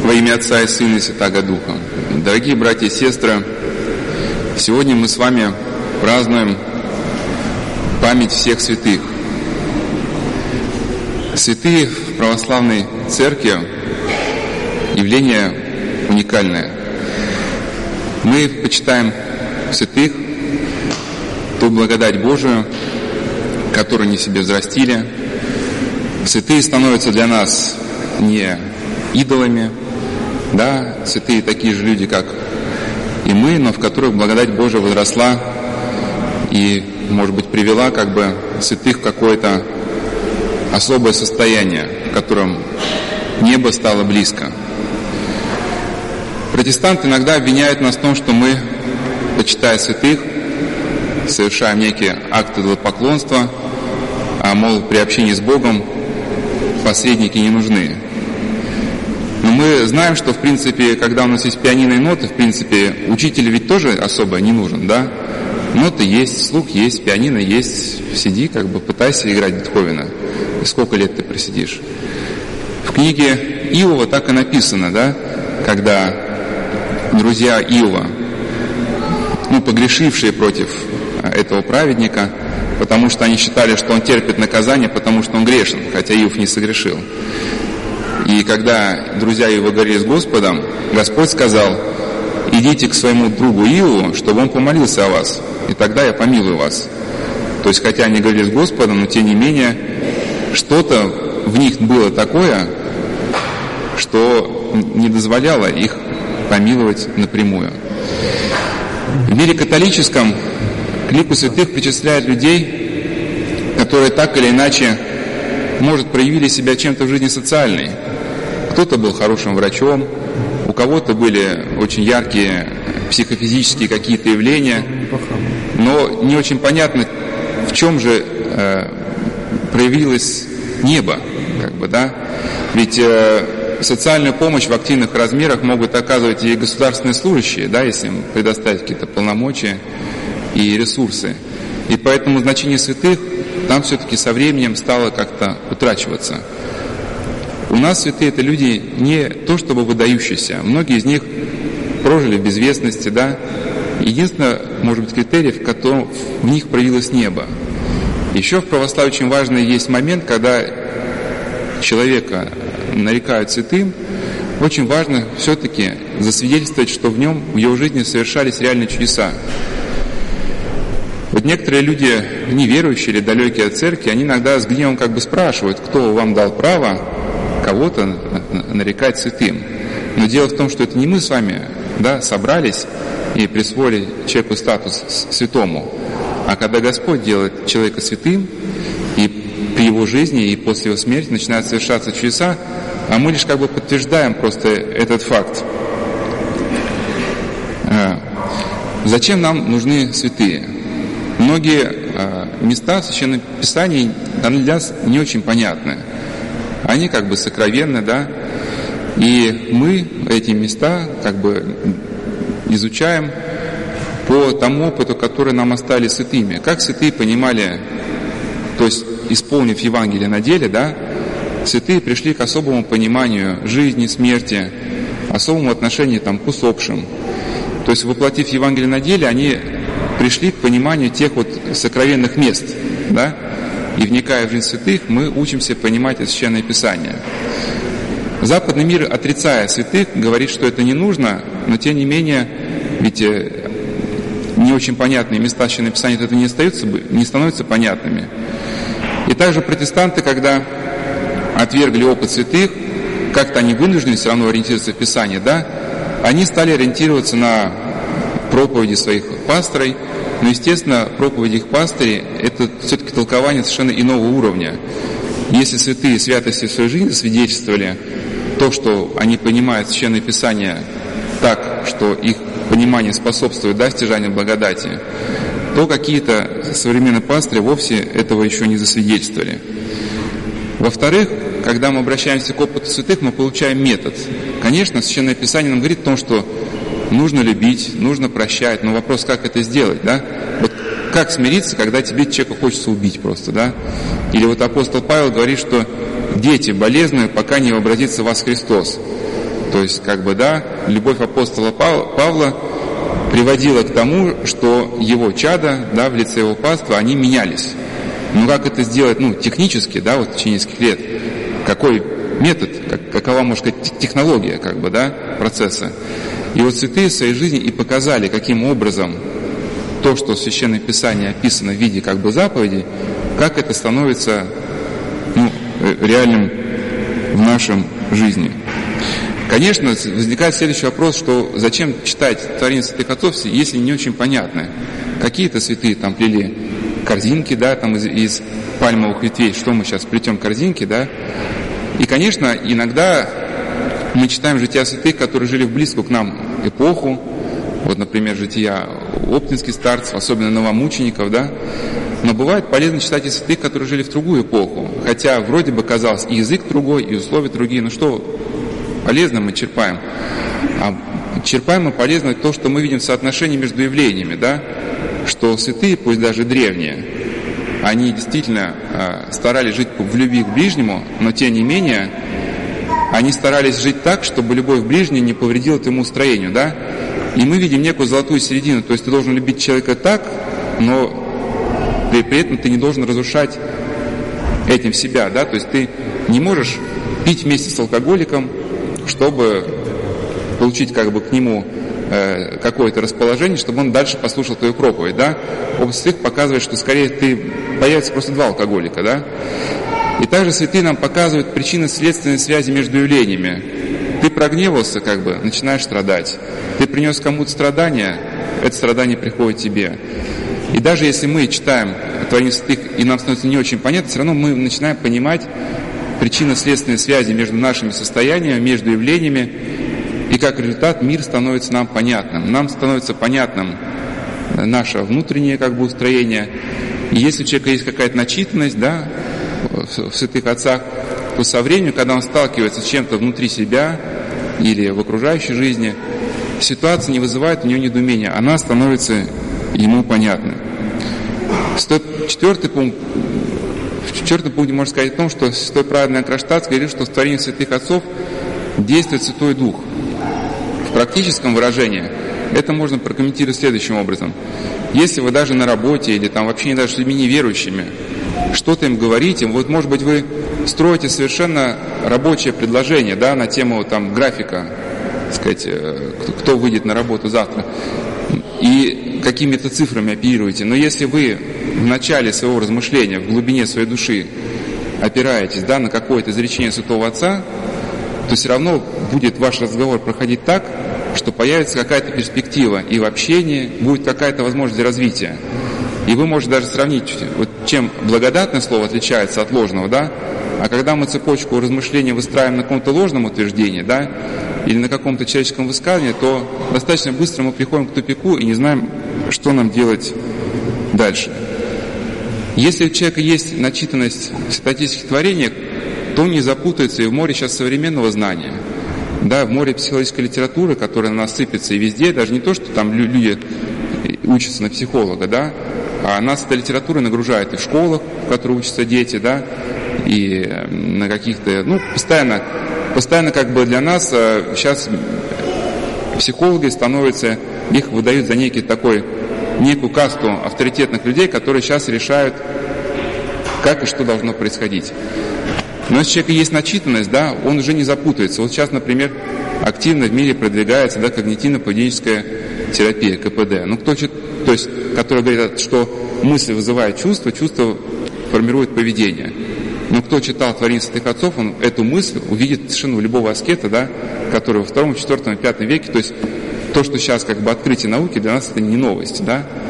Во имя Отца и Сына и Святаго Духа. Дорогие братья и сестры, сегодня мы с вами празднуем память всех святых. Святые в православной церкви – явление уникальное. Мы почитаем святых, ту благодать Божию, которую они себе взрастили. Святые становятся для нас не идолами, да, святые такие же люди, как и мы, но в которых благодать Божия возросла и, может быть, привела как бы святых в какое-то особое состояние, в котором небо стало близко. Протестанты иногда обвиняют нас в том, что мы, почитая святых, совершаем некие акты идолопоклонства, а, мол, при общении с Богом посредники не нужны. Но мы знаем, что, в принципе, когда у нас есть пианино и ноты, в принципе, учитель ведь тоже особо не нужен, да? Ноты есть, слух есть, пианино есть. Сиди, как бы пытайся играть Бетховена. И сколько лет ты просидишь? В книге Иова так и написано, да? Когда друзья Иова, погрешившие против этого праведника, потому что они считали, что он терпит наказание, потому что он грешен, хотя Иов не согрешил. И когда друзья его говорили с Господом, Господь сказал: идите к своему другу Иову, чтобы он помолился о вас, и тогда я помилую вас. То есть, хотя они говорили с Господом, но тем не менее, что-то в них было такое, что не дозволяло их помиловать напрямую. В мире католическом к лику святых причисляют людей, которые так или иначе, может, проявили себя чем-то в жизни социальной. Кто-то был хорошим врачом, у кого-то были очень яркие психофизические какие-то явления, но не очень понятно, в чем же проявилось небо, как бы, да? Ведь социальную помощь в активных размерах могут оказывать и государственные служащие, да, если им предоставить какие-то полномочия и ресурсы. И поэтому значение святых там все-таки со временем стало как-то утрачиваться. У нас святые — это люди не то чтобы выдающиеся. Многие из них прожили в безвестности, да. Единственное, может быть, критерий, в котором в них проявилось небо. Еще в православии очень важный есть момент, когда человека нарекают святым, очень важно все-таки засвидетельствовать, что в нем, в его жизни совершались реальные чудеса. Вот некоторые люди, неверующие или далекие от церкви, они иногда с гневом как бы спрашивают, кто вам дал право кого-то нарекать святым. Но дело в том, что это не мы с вами, да, собрались и присвоили человеку статус святому, а когда Господь делает человека святым, и при его жизни, и после его смерти начинают совершаться чудеса, а мы лишь как бы подтверждаем просто этот факт. Зачем нам нужны святые? Многие места в Священном Писании для нас не очень понятны. Они как бы сокровенны, да, и мы эти места как бы изучаем по тому опыту, который нам оставили святыми. Как святые понимали, то есть исполнив Евангелие на деле, да, святые пришли к особому пониманию жизни, смерти, особому отношению там, к усопшим. То есть, воплотив Евангелие на деле, они пришли к пониманию тех вот сокровенных мест, да, и вникая в жизнь святых, мы учимся понимать это Священное Писание. Западный мир, отрицая святых, говорит, что это не нужно, но тем не менее, ведь не очень понятные места Священного Писания это не становятся понятными. И также протестанты, когда отвергли опыт святых, как-то они вынуждены все равно ориентироваться в Писании, да, они стали ориентироваться на проповеди своих пастырей, но, естественно, проповеди их пастырей – это все-таки толкование совершенно иного уровня. Если святые святости в своей жизни свидетельствовали то, что они понимают Священное Писание так, что их понимание способствует достижению благодати, то какие-то современные пастыри вовсе этого еще не засвидетельствовали. Во-вторых, когда мы обращаемся к опыту святых, мы получаем метод. Конечно, Священное Писание нам говорит о том, что нужно любить, нужно прощать, но вопрос, как это сделать, да? Вот как смириться, когда тебе человека хочется убить просто, да? Или вот апостол Павел говорит, что дети болезненные, пока не вообразится в вас Христос. То есть, любовь апостола Павла приводила к тому, что его чада, в лице его паства, они менялись. Но как это сделать, технически, в течение нескольких лет? Какой метод, какова, можно сказать, технология, процесса? И вот святые в своей жизни и показали, каким образом то, что в Священном Писании описано в виде заповедей, как это становится реальным в нашем жизни. Конечно, возникает следующий вопрос, что зачем читать творение святых отцов, если не очень понятно. Какие-то святые там плели корзинки, из пальмовых ветвей, что мы сейчас плетем корзинки, И, конечно, иногда мы читаем жития святых, которые жили в близкую к нам эпоху, вот, например, жития оптинских старцев, особенно новомучеников, Но бывает полезно читать и святых, которые жили в другую эпоху, хотя вроде бы казалось и язык другой, и условия другие, но что полезно мы черпаем? А черпаем мы полезно то, что мы видим в соотношении между явлениями, Что святые, пусть даже древние, они действительно старались жить в любви к ближнему, но тем не менее они старались жить так, чтобы любовь к ближнему не повредила твоему устроению, И мы видим некую золотую середину, то есть ты должен любить человека так, но при этом ты не должен разрушать этим себя, То есть ты не можешь пить вместе с алкоголиком, чтобы получить к нему какое-то расположение, чтобы он дальше послушал твою проповедь, Опыт святых показывает, что скорее появится просто два алкоголика, И также святые нам показывают причинно-следственные связи между явлениями. Ты прогневался, начинаешь страдать. Ты принес кому-то страдания, это страдание приходит тебе. И даже если мы читаем творение святых, и нам становится не очень понятно, все равно мы начинаем понимать причинно-следственные связи между нашими состояниями, между явлениями, и как результат мир становится нам понятным. Нам становится понятным наше внутреннее устроение. И если у человека есть какая-то начитанность, в святых отцах, то со временем, когда он сталкивается с чем-то внутри себя или в окружающей жизни, ситуация не вызывает у него недоумения, она становится ему понятной. В четвертом пункте можно сказать о том, что святой праведный Акроштадт говорит, что в творении святых отцов действует Святой Дух. В практическом выражении это можно прокомментировать следующим образом. Если вы даже на работе или вообще не даже с людьми неверующими что-то им говорите, может быть, вы строите совершенно рабочее предложение, на тему графика, кто выйдет на работу завтра, и какими-то цифрами оперируете. Но если вы в начале своего размышления, в глубине своей души опираетесь, на какое-то изречение Святого Отца, то все равно будет ваш разговор проходить так, что появится какая-то перспектива, и в общении будет какая-то возможность развития. И вы можете даже сравнить, чем благодатное слово отличается от ложного, а когда мы цепочку размышления выстраиваем на каком-то ложном утверждении, или на каком-то человеческом высказывании, то достаточно быстро мы приходим к тупику и не знаем, что нам делать дальше. Если у человека есть начитанность в святотатических творениях, то он не запутается и в море сейчас современного знания, в море психологической литературы, которая на нас сыпется и везде, даже не то, что там люди учатся на психолога, а нас эта литература нагружает и в школах, в которых учатся дети, и на каких-то, постоянно для нас сейчас психологи становятся, их выдают за некую касту авторитетных людей, которые сейчас решают, как и что должно происходить. Но если у человека есть начитанность, он уже не запутается. Вот сейчас, например, активно в мире продвигается когнитивно-поведенческая терапия, КПД. То есть, которая говорит, что мысль вызывает чувство, чувство формирует поведение. Но кто читал творение святых отцов, он эту мысль увидит совершенно у любого аскета, который во 2, 4, 5 веке, то есть то, что сейчас открытие науки, для нас это не новость,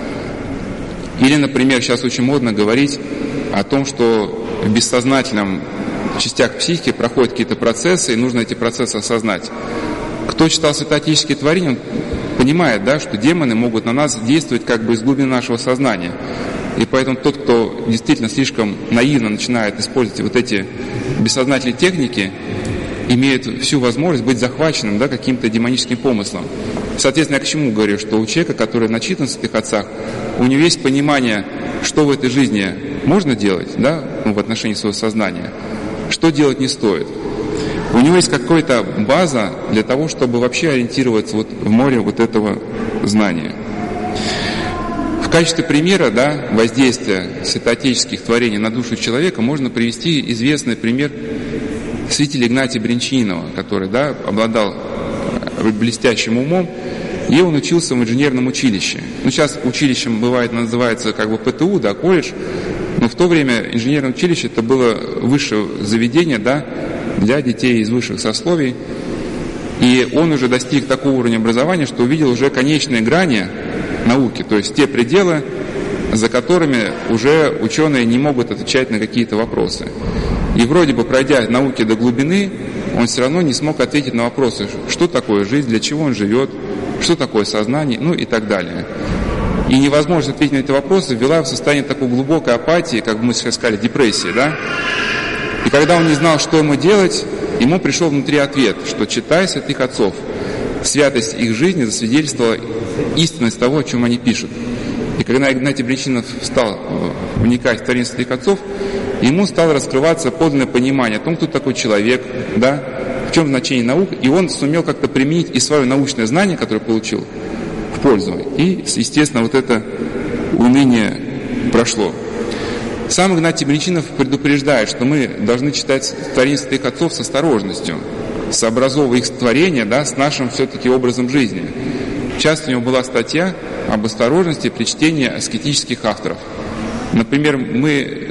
Или, например, сейчас очень модно говорить о том, что в бессознательном частях психики проходят какие-то процессы, и нужно эти процессы осознать. Кто читал святоотеческие творения, он понимает, что демоны могут на нас действовать из глубины нашего сознания. И поэтому тот, кто действительно слишком наивно начинает использовать эти бессознательные техники, имеет всю возможность быть захваченным каким-то демоническим помыслом. Соответственно, я к чему говорю, что у человека, который начитан в святых отцах, у него есть понимание, что в этой жизни можно делать в отношении своего сознания, что делать не стоит. у него есть какая-то база для того, чтобы вообще ориентироваться вот в море вот этого знания. В качестве примера, да, воздействия святоотеческих творений на душу человека можно привести известный пример святителя Игнатия Брянчанинова, который, да, обладал блестящим умом, и он учился в инженерном училище. Ну, сейчас училищем бывает, называется как бы ПТУ, да, колледж, но в то время инженерное училище это было высшее заведение, да, для детей из высших сословий. И он уже достиг такого уровня образования, что увидел уже конечные грани науки, то есть те пределы, за которыми уже ученые не могут отвечать на какие-то вопросы. И вроде бы, пройдя науки до глубины, он все равно не смог ответить на вопросы, что такое жизнь, для чего он живет, что такое сознание, ну и так далее. И невозможность ответить на эти вопросы ввела его в состояние такой глубокой апатии, как бы мы сейчас сказали, депрессии, да? И когда он не знал, что ему делать, ему пришел внутри ответ, что, читая святых отцов, святость их жизни засвидетельствовала истинность того, о чем они пишут. И когда Игнатий Брянчанинов стал вникать в творение святых отцов, ему стало раскрываться подлинное понимание о том, кто такой человек, да, в чем значение наук, и он сумел как-то применить и свое научное знание, которое получил, в пользу. И, естественно, вот это уныние прошло. Сам Игнатий Брянчанинов предупреждает, что мы должны читать творение святых отцов с осторожностью, сообразовывая их творение, да, с нашим все-таки образом жизни. Часто у него была статья об осторожности при чтении аскетических авторов. Например, мы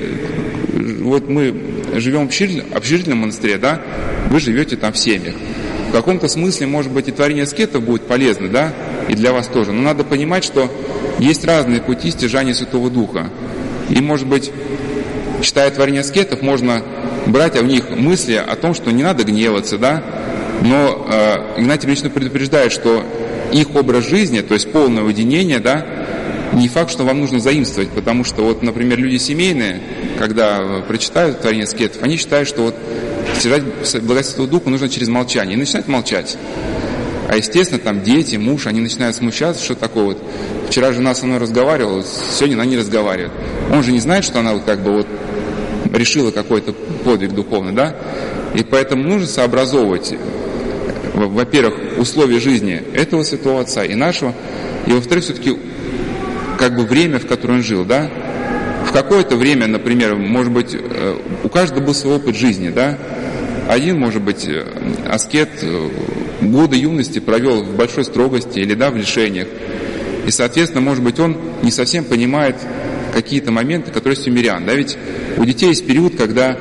живем в общежительном монастыре, да, вы живете там в семьях. В каком-то смысле, может быть, и творение аскетов будет полезно, да, и для вас тоже. Но надо понимать, что есть разные пути стяжания Святого Духа. И, может быть, читая творение аскетов, можно брать в них мысли о том, что не надо гневаться, да, но Игнатий Брянчанинов предупреждает, что их образ жизни, то есть полное уединение, да, не факт, что вам нужно заимствовать, потому что, вот, например, люди семейные, когда прочитают творение аскетов, они считают, что вот стяжать благодать Святого Духа нужно через молчание, и начинают молчать. А, естественно, там дети, муж, они начинают смущаться, что такое вот. Вчера жена со мной разговаривала, сегодня она не разговаривает. Он же не знает, что она вот как бы вот решила какой-то подвиг духовный, да? И поэтому нужно сообразовывать, во-первых, условия жизни этого святого отца и нашего, и, во-вторых, все-таки как бы время, в которое он жил, да? В какое-то время, например, может быть, у каждого был свой опыт жизни, да? Один, может быть, аскет годы юности провел в большой строгости или, да, в лишениях. И, соответственно, может быть, он не совсем понимает какие-то моменты, которые есть у мирян. Да, ведь у детей есть период, когда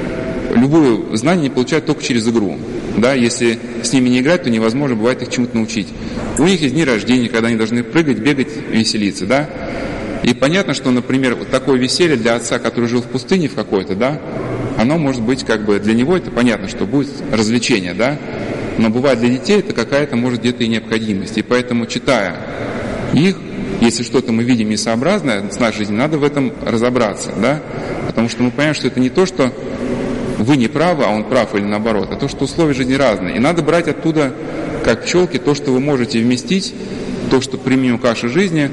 любое знание они получают только через игру. Да, если с ними не играть, то невозможно бывает их чему-то научить. У них есть дни рождения, когда они должны прыгать, бегать, веселиться, да. И понятно, что, например, вот такое веселье для отца, который жил в пустыне в какой-то, да, оно может быть как бы для него это понятно, что будет развлечение, да. Но бывает для детей это какая-то, может, где-то и необходимость. И поэтому, читая их, если что-то мы видим несообразное с нашей жизнью, надо в этом разобраться, да? Потому что мы понимаем, что это не то, что вы не правы, а он прав или наоборот, а то, что условия жизни разные. И надо брать оттуда, как пчелки, то, что вы можете вместить, то, что применимо к вашей жизни,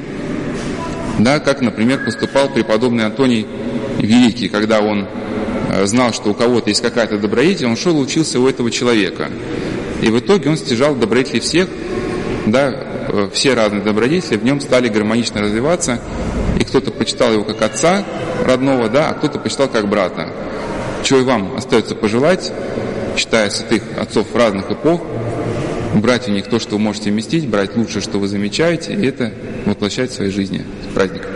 да, как, например, поступал преподобный Антоний Великий, когда он знал, что у кого-то есть какая-то добродетель, он шел и учился у этого человека. И в итоге он стяжал добродетели всех, да, все разные добродетели в нем стали гармонично развиваться, и кто-то почитал его как отца родного, да, а кто-то почитал как брата. Чего и вам остается пожелать, читая святых отцов разных эпох, брать у них то, что вы можете вместить, брать лучшее, что вы замечаете, и это воплощать в своей жизни. С праздником!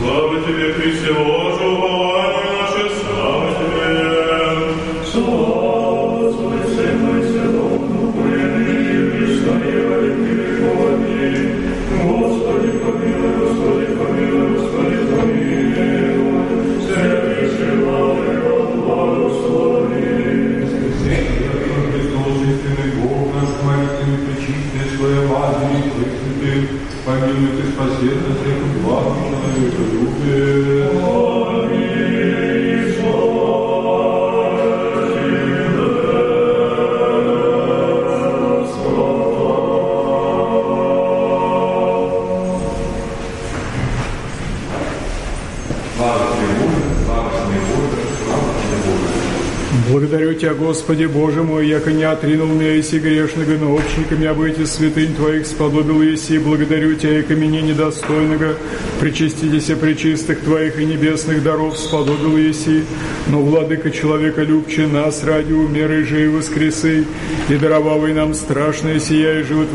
Слава Тебе, Христе Боже, упование наше, слава Тебе. Слава Отцу и Сыну и Святому Духу, и ныне и присно, и во веки веков. Аминь. Господи, помилуй, Господи, помилуй, Господи, помилуй. Святейший Владыка, благослови. Христос, истинный Бог наш, молитвами пречистая своя Матери, пресвятых, помилуйте, спаси нас, всех благ и человеколюбие. Аминь. Слава Тебе, Благодарю Тебя, Господи, Боже мой, яко не отринул меня еси грешного, но общниками обойти святынь Твоих сподобил еси. Благодарю Тебя, яко меня недостойного, причаститеся пречистых Твоих и небесных даров сподобил еси. Но, Владыка, человека любче нас ради умеры же и воскресы, и даровавый нам страшное сия и живот